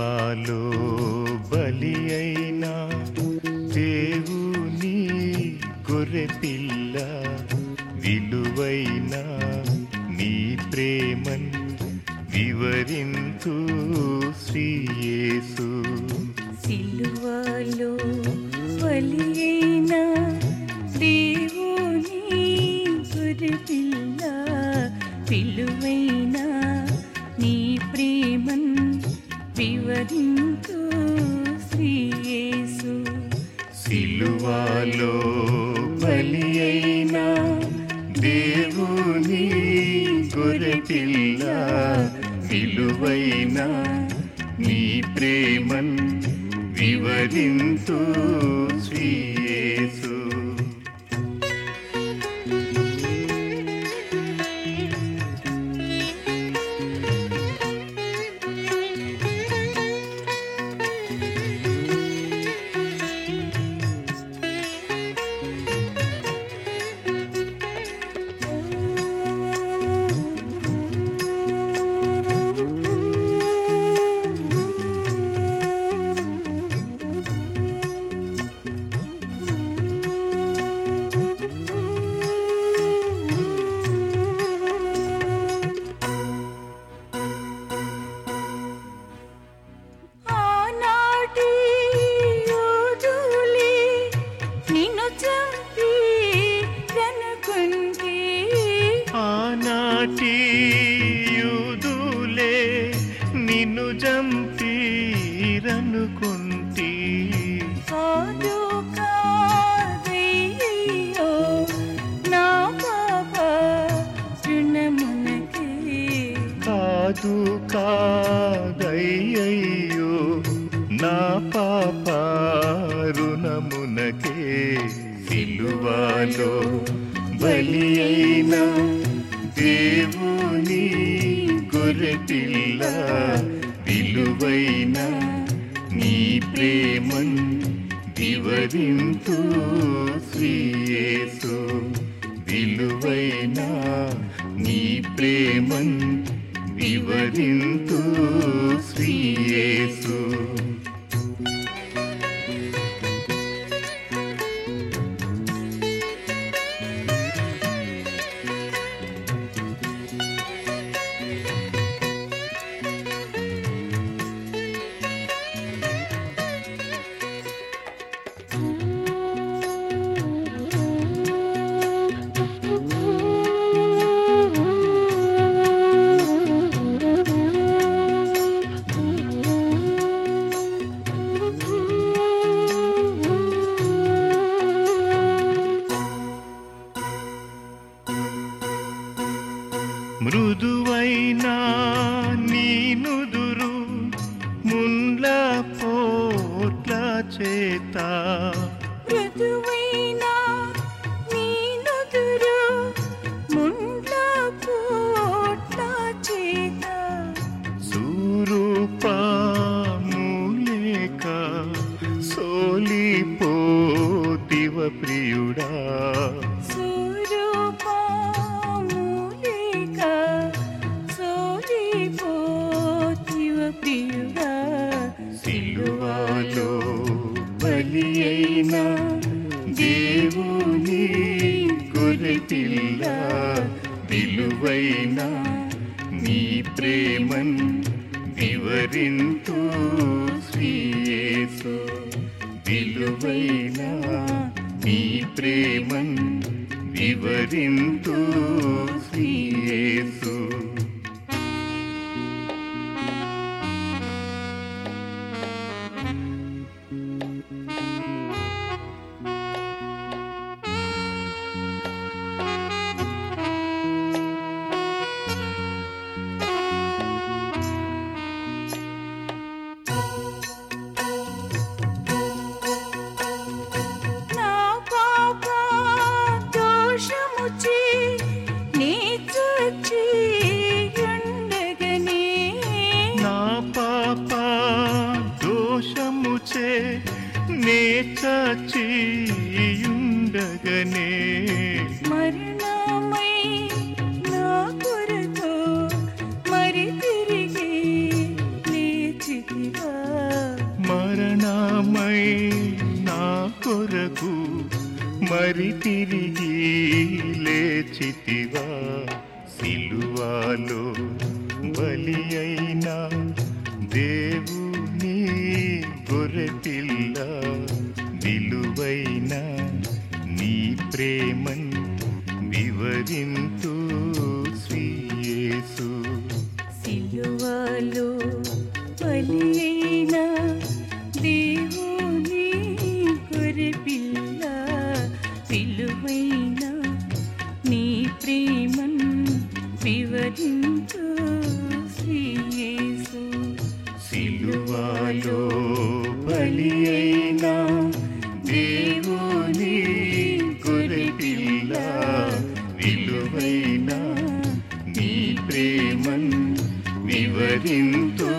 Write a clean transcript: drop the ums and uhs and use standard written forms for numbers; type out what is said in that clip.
సిలువలో బలి అయిన దేవుని గొర్రెపిల్ల విలువైన నీ ప్రేమన్ వివరింతు శ్రీయేసు. సిలువలో బలి అయిన దేవుని గొర్రెపిల్ల విలువైన నీ ప్రేమన్ వివరింతు శ్రీయేసు. సిలువలో బలి అయిన దేవుని గొర్రెపిల్ల విలువైన నీ ప్రేమన్ వివరింతు శ్రీయేసు. ఆనాటి యూదులే నిన్ను చంపిరనుకుంటి, కాదు కాదయ్యో నా పాప రుణమునకే, కాదు కాదయ్యో నా పాప రుణమునకే. సిలువలో బలి అయిన దేవుని గొర్రెపిల్ల విలువైన నీ ప్రేమన్ వివరింతు శ్రీయేసు. విలువైన నీ ప్రేమన్ వివరింతు శ్రీయేసు. మృదువైన నీ నుదురు ముండ్ల పోట్ల చేత, మృదువైన నీ నుదురు ముండ్ల పోట్ల చేత, సూరూపము లేక సోలిపోతివ ప్రియుడా, సిలువలో బలి అయిన దేవుని గొర్రెపిల్ల విలువైన నీ ప్రేమన్ వివరింతు శ్రీయేసు. విలువైన నీ ప్రేమన్ వివరింతు శ్రీయేసు. నే చచ్చియుండగనే, మరణమై నా కొరకు మరి తిరిగి లేచితివా. ప్రాణమై నా కొరకు మరి తిరిగి లేచితివా సిలువలో బలి అయినా దేవుని గొర్రెపిల్ల విలువైన నీ ప్రేమన్ వివరింతు శ్రీ యేసు సిలువలో బలి అయిన దేవుని గొర్రెపిల్ల విలువైన నీ ప్రేమన్ వివరింతు శ్రీ యేసు సిలువలో బలి అయిన దేవుని గొర్రెపిల్ల విలువైన నీ ప్రేమన్ వివరింతు